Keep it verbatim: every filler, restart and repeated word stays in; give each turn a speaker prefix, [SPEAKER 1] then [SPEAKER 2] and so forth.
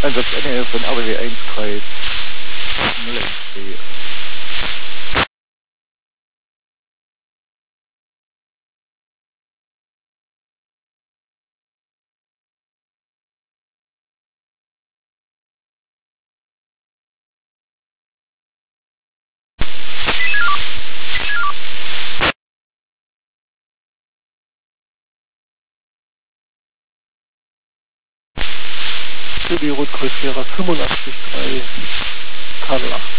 [SPEAKER 1] Einsatzende von R W eins Kreis null eins B.
[SPEAKER 2] Für die Rotkreuzzieher fünfundachtzig drei K null acht.